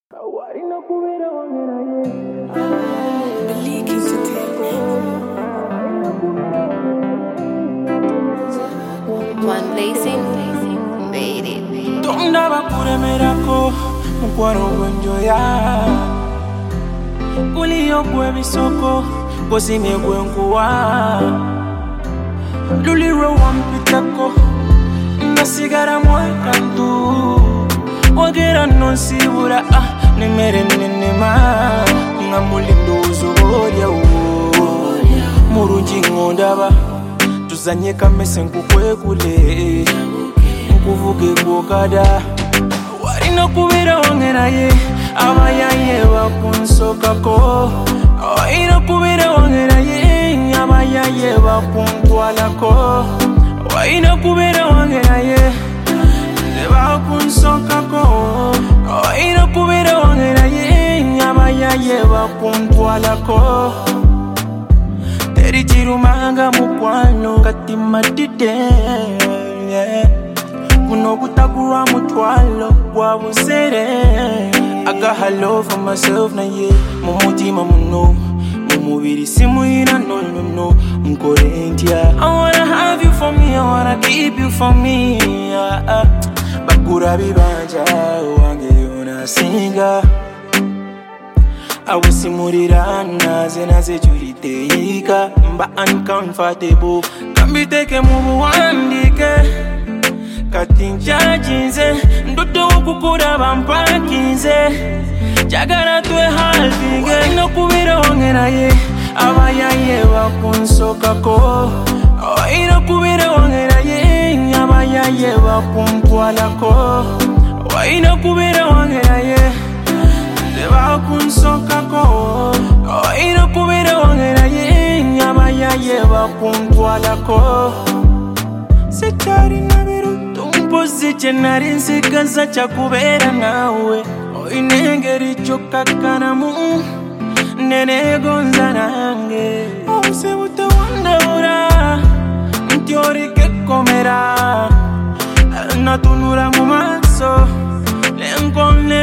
One blazing, baby. Tonda bakure merako, mukwaro gonjoya. Kuliyo kwe bisoko, kosi megwe nkuwa. Luliro wampitako, nasigara mwakantu. Wagera nonsibura, nemere nenema. Ngamulindo uzoria uo. Murunji ngondaba, tuzanye kamese nkukwe kule. Nkuvuge kukada, warino kubira wangeraye. Abayaye bakunsokako, warino kubira wangeraye. Abayaye bakuntwalako, warino kubira wangeraye. Bakunsokako, warino kubira wangeraye. Abayaye bakuntwalako. Terichirumanga mukwano katima dide, kuno kutakura mutwalo wabusere. I got hello for myself na ye, mumutima muno, mumubiri simuina no, mkorentia. I wanna have you for me, I wanna keep you for me. Bakura bibanja wange yona singa. Awisimurira naze juriteika. Mba uncomfortable, kambiteke mubu wandike. Katinja jinze, ndoto wakukura bampakinze. Jagara tue halvinge, warino kubira wangeraye. Abayaye bakunsokako, warino kubira wangeraye. Abayaye bakuntwalako, warino kubira wangeraye. Bakunsokako, warino kubira wangeraye. Abayaye bakuntwalako. Sitari nabiru tumpozi chenari nsikaza chakubera nawe. Oinengeri chokakanamu nene gonza nange. Ose bute wandaura ntiori kekomera. Natunura mu maso lenkon